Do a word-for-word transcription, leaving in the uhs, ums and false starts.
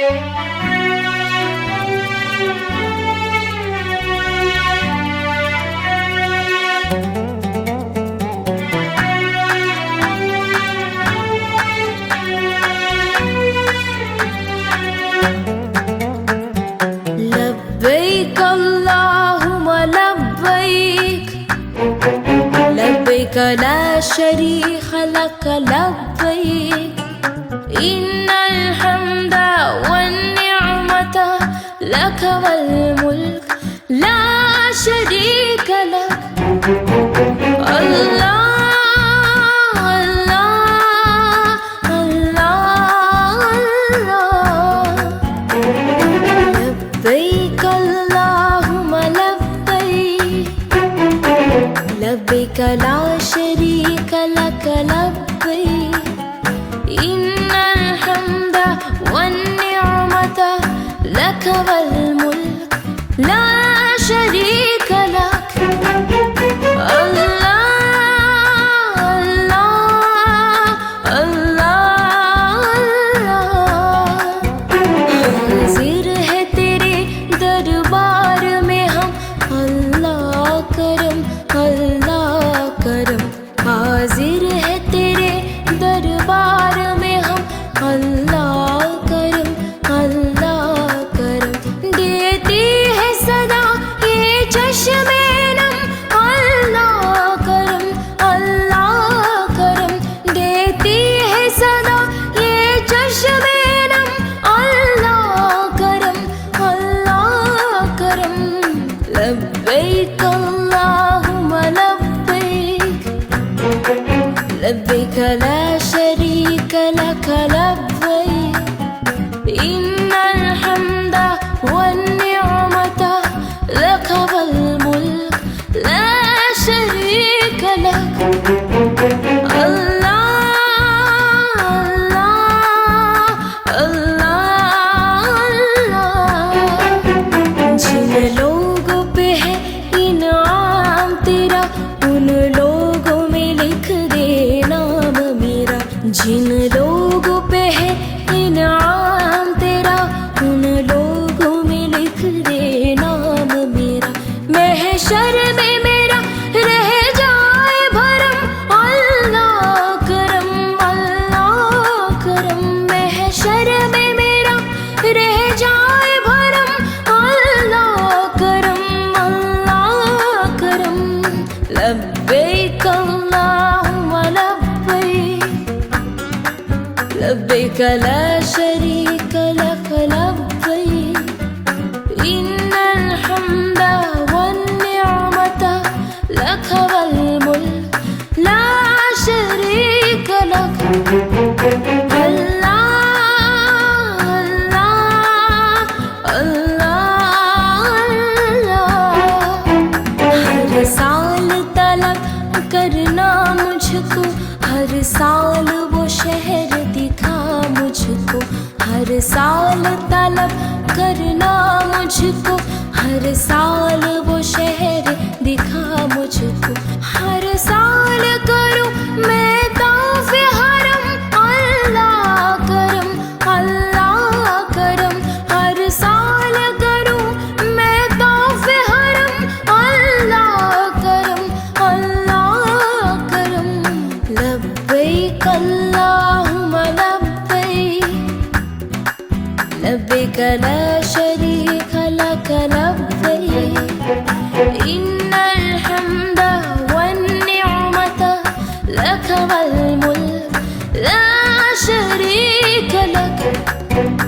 लब्बैक अल्लाहुम्मा लब्बैक, लब्बैक ला शरीक लक लब्बैक, इन्नल हम्दा वन्निअमत लक वल मुल्क ला शरीक लक। अल्लाह लब्बैक ला शरीक लक लब्बैक, इन्नल हम्दा वन्निअमत लक वल मुल्क ला शरीक लक। अल्लाह अल्लाह अल्लाह हाजिर है तेरे दरबार में हम, अल्लाह करम अल्लाह करम। हाजिर है तेरे दरबार में हम, अल्लाह करम अल्लाह करम। देती है सदा ये चश्मे नम, अल्लाह करम अल्लाह करम। देती है सदा ये चश्मे नम, अल्लाह करम अल्लाह करम। लब्बैक अल्लाहुम्मा लब्बैक, लब्बैक ला शरीक लक लब्बैक, इन्नल हम्दा वन्निअमत लक वल मुल्क ला शरीक लक। अल्लाह अल्लाह अल्लाह जिन लोगों पे है इनाम तेरा, उन लोगों में लिख दे नाम मेरा। जिन लोगों पे है इनाम तेरा, उन लोगों में लिख दे नाम मेरा। महशर में मेरा रह जाए भरम, अल्लाह करम अल्लाह करम। महशर में मेरा रह जाए भरम, अल्लाह करम अल्लाह करम। लब्बैक अल्लाहुम्मा लब्बैक, लब्बैक ला शरीक लक लब्बैक, इन्नल हम्दा वन्निअमत लक वल मुल्क ला शरीक लक। अल्लाह अल्लाह अल्लाह हर साल तलब करना मुझको, हर साल वो शहर दिखा मुझको। हर साल तलब करना मुझको, हर साल वो शहर दिखा मुझको। हर साल करूं मैं तौफ हरम, अल्लाह करम अल्लाह करम। हर साल करूं मैं तौफ हरम, अल्लाह करम अल्लाह करम। लब्बैक अल्लाहुम्मा लब्बैक, लब्बैक ला शरीक लक लब्बैक, इन्नल हम्दा वन्निअमत लक वल मुल्क ला शरीक लक।